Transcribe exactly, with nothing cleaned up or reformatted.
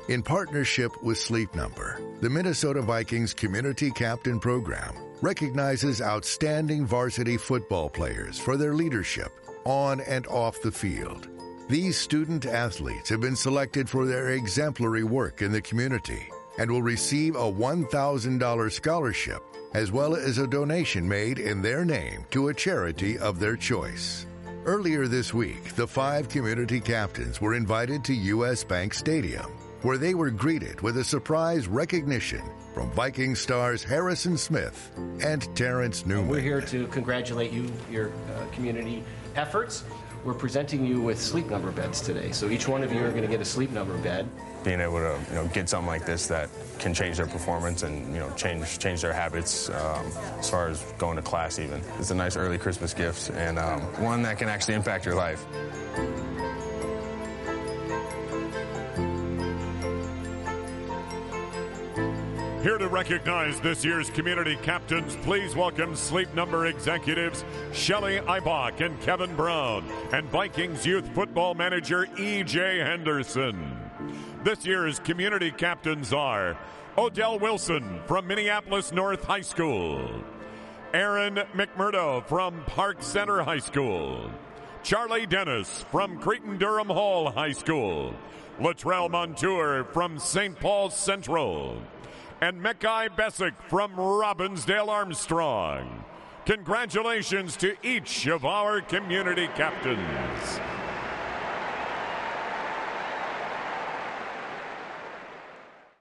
In partnership with Sleep Number, the Minnesota Vikings Community Captain Program recognizes outstanding varsity football players for their leadership on and off the field. These student athletes have been selected for their exemplary work in the community and will receive a one thousand dollars scholarship as well as a donation made in their name to a charity of their choice. Earlier this week, the five community captains were invited to U S Bank Stadium, where they were greeted with a surprise recognition from Viking stars Harrison Smith and Terrence Newman. We're here to congratulate you, your uh, community efforts. We're presenting you with Sleep Number beds today. So each one of you are going to get a Sleep Number bed. Being able to, you know, get something like this that can change their performance and, you know, change change their habits um, as far as going to class even. It's a nice early Christmas gift and um, one that can actually impact your life. Here to recognize this year's community captains, please welcome Sleep Number executives Shelly Ibach and Kevin Brown, and Vikings youth football manager E J Henderson. This year's community captains are Odell Wilson from Minneapolis North High School, Aaron McMurdo from Park Center High School, Charlie Dennis from Cretin-Durham Hall High School, Latrell Montour from Saint Paul Central, and Mekai Bessick from Robbinsdale Armstrong. Congratulations to each of our community captains.